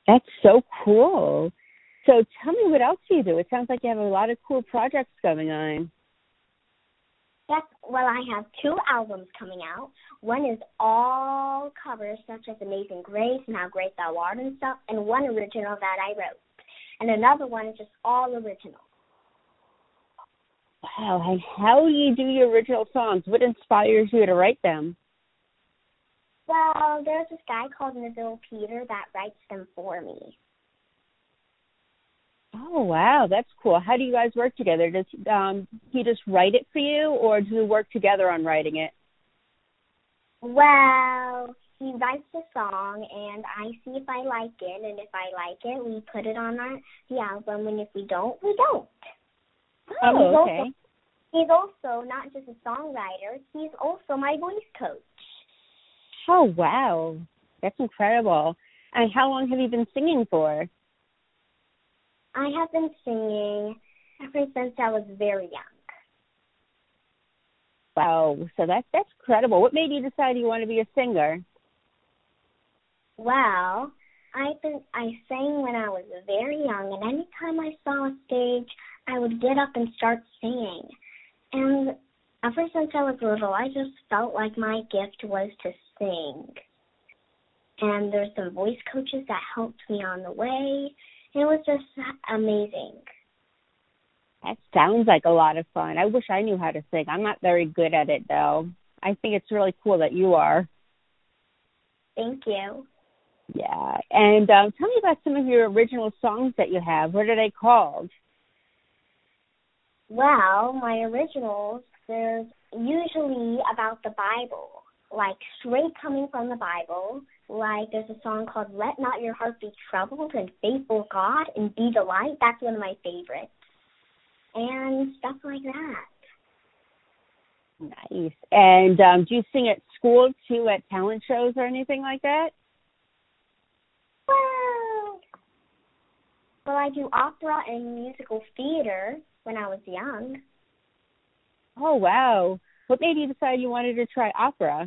That's so cool. So tell me, what else do you do? It sounds like you have a lot of cool projects going on. Yes, well, I have two albums coming out. One is all covers, such as Amazing Grace and How Great Thou Art and stuff, and one original that I wrote. And another one is just all original. Wow, and how do you do your original songs? What inspires you to write them? Well, there's this guy called Neville Peter that writes them for me. Oh, wow, that's cool. How do you guys work together? Does he just write it for you, or do you work together on writing it? Well, he writes the song, and I see if I like it, and if I like it, we put it on the album, and if we don't, we don't. Oh, okay. He's also not just a songwriter, he's also my voice coach. Oh, wow. That's incredible. And how long have you been singing for? I have been singing ever since I was very young. Wow, so that's incredible. What made you decide you want to be a singer? Well, I sang when I was very young, and anytime I saw a stage, I would get up and start singing. And ever since I was little, I just felt like my gift was to sing. And there's some voice coaches that helped me on the way. It was just amazing. That sounds like a lot of fun. I wish I knew how to sing. I'm not very good at it, though. I think it's really cool that you are. Thank you. Yeah. And tell me about some of your original songs that you have. What are they called? Well, my originals, there's usually about the Bible, like straight coming from the Bible. Like there's a song called Let Not Your Heart Be Troubled and Faithful God and Be the Light. That's one of my favorites. And stuff like that. Nice. And do you sing at school, too, at talent shows or anything like that? Well, I do opera and musical theater when I was young. Oh, wow. What made you decide you wanted to try opera?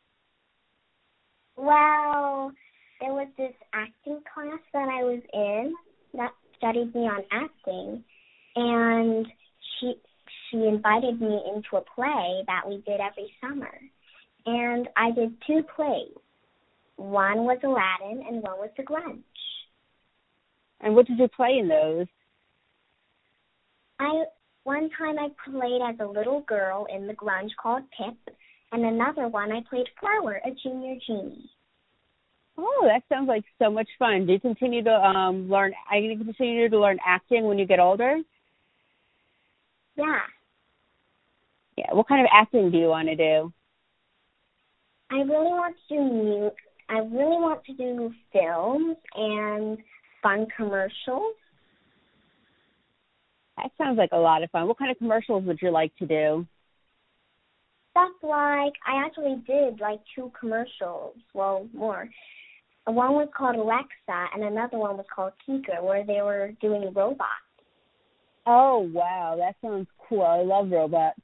Well, there was this acting class that I was in that studied me on acting, and she invited me into a play that we did every summer. And I did two plays. One was Aladdin and one was The Grinch. And what did you play in those? One time I played as a little girl in The Grinch called Pip, and another one I played Flower, a junior genie. Oh, that sounds like so much fun. Do you continue to learn? Are you going to continue to learn acting when you get older? Yeah. Yeah. What kind of acting do you want to do? I really want to do films and fun commercials. That sounds like a lot of fun. What kind of commercials would you like to do? Stuff like, I actually did like two commercials, well, more. One was called Alexa and another one was called Kika, where they were doing robots. Oh, wow. That sounds cool. I love robots.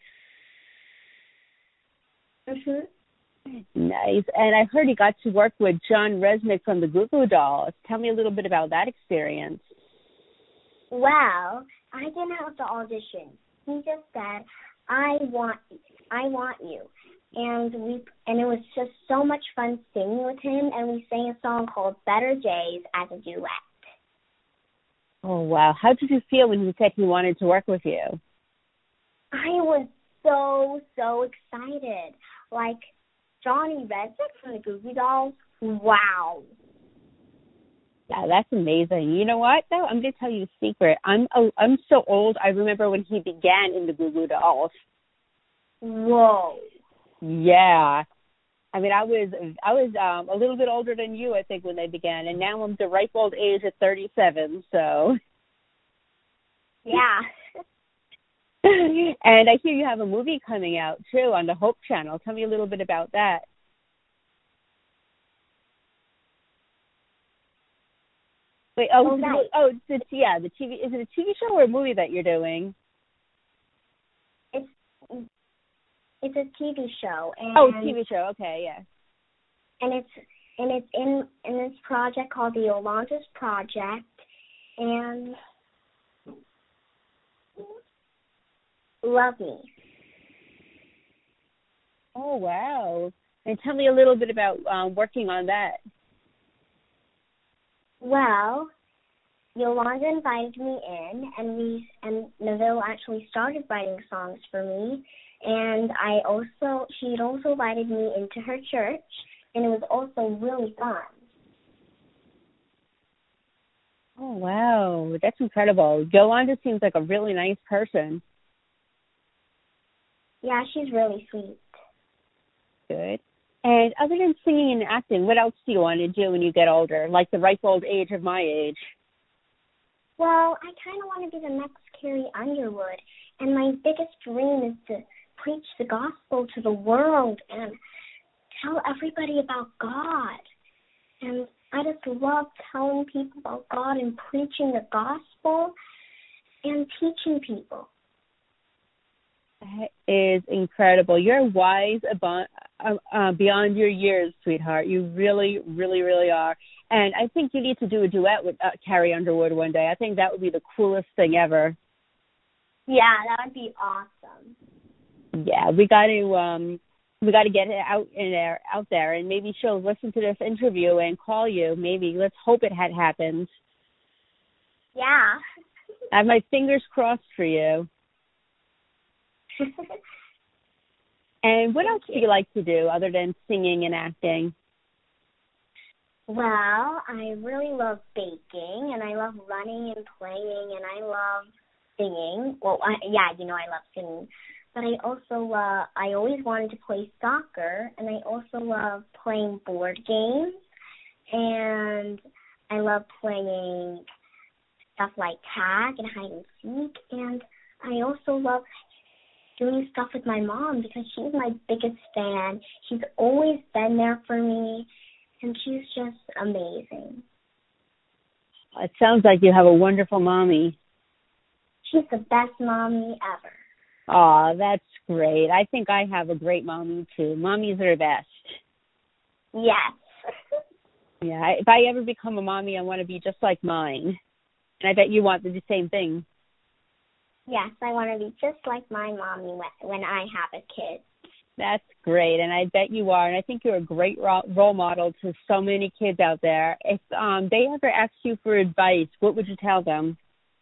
Mhm. Nice. And I heard you got to work with John Resnick from the Goo Goo Dolls. Tell me a little bit about that experience. Well, I didn't have to audition. He just said, I want you. And it was just so much fun singing with him, and we sang a song called Better Days as a duet. Oh, wow. How did you feel when he said he wanted to work with you? I was so excited. Like, Johnny Resnick from the Goo Goo Dolls, wow. Yeah, that's amazing. You know what, though? I'm going to tell you a secret. I'm so old, I remember when he began in the Goo Goo Dolls. Whoa. Yeah. I mean, I was a little bit older than you, I think, when they began, and now I'm the ripe old age at 37, so. Yeah. And I hear you have a movie coming out, too, on the Hope Channel. Tell me a little bit about that. Wait, nice. the TV. Is it a TV show or a movie that you're doing? It's a TV show. And TV show. Okay, yeah. And and it's in this project called the Yolanda's Project, and Love Me. Oh, wow. And tell me a little bit about working on that. Well, Yolanda invited me in, and Neville actually started writing songs for me, and she had also invited me into her church, and it was also really fun. Oh, wow. That's incredible. Yolanda seems like a really nice person. Yeah, she's really sweet. Good. And other than singing and acting, what else do you want to do when you get older, like the ripe old age of my age? Well, I kind of want to be the next Carrie Underwood, and my biggest dream is to preach the gospel to the world and tell everybody about God. And I just love telling people about God and preaching the gospel and teaching people. That is incredible. You're wise beyond your years, sweetheart. You really, really, really are. And I think you need to do a duet with Carrie Underwood one day. I think that would be the coolest thing ever. Yeah, that would be awesome. Yeah, we got to get it out there, and maybe she'll listen to this interview and call you. Maybe let's hope it happens. Yeah. I have my fingers crossed for you. And what else do you like to do other than singing and acting? Well, I really love baking, and I love running and playing, and I love singing. Well, I love singing. But I always wanted to play soccer, and I also love playing board games, and I love playing stuff like tag and hide and seek, and I also love doing stuff with my mom because she's my biggest fan. She's always been there for me, and she's just amazing. It sounds like you have a wonderful mommy. She's the best mommy ever. Aw, that's great. I think I have a great mommy, too. Mommies are the best. Yes. Yeah, if I ever become a mommy, I want to be just like mine. And I bet you want the same thing. Yes, I want to be just like my mommy when I have a kid. That's great, and I bet you are. And I think you're a great role model to so many kids out there. If they ever ask you for advice, what would you tell them?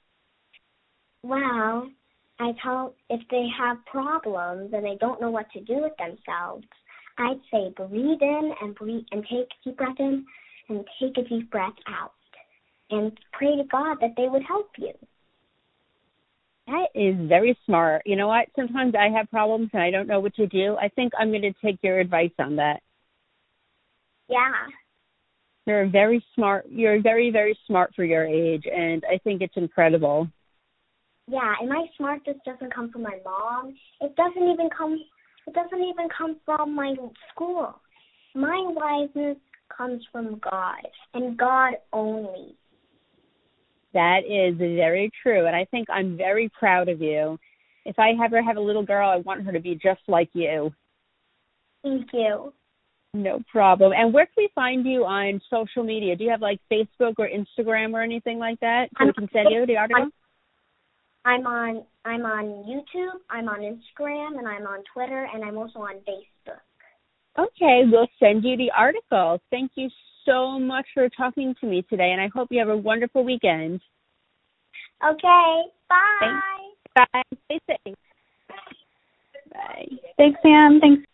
Well, if they have problems and they don't know what to do with themselves, I'd say breathe in and take a deep breath in and take a deep breath out. And pray to God that they would help you. That is very smart. You know what? Sometimes I have problems and I don't know what to do. I think I'm going to take your advice on that. Yeah. You're very smart. You're very, very smart for your age, and I think it's incredible. Yeah, and my smartness doesn't come from my mom. It doesn't even come from my school. My wiseness comes from God, and God only. That is very true, and I think I'm very proud of you. If I ever have a little girl, I want her to be just like you. Thank you. No problem. And where can we find you on social media? Do you have like Facebook or Instagram or anything like that so we can send you the article? I'm on YouTube, I'm on Instagram, and I'm on Twitter, and I'm also on Facebook. Okay, we'll send you the article. Thank you so much for talking to me today, and I hope you have a wonderful weekend. Okay, bye. Thanks. Bye. Stay safe. Bye. Thanks, Sam. Thanks.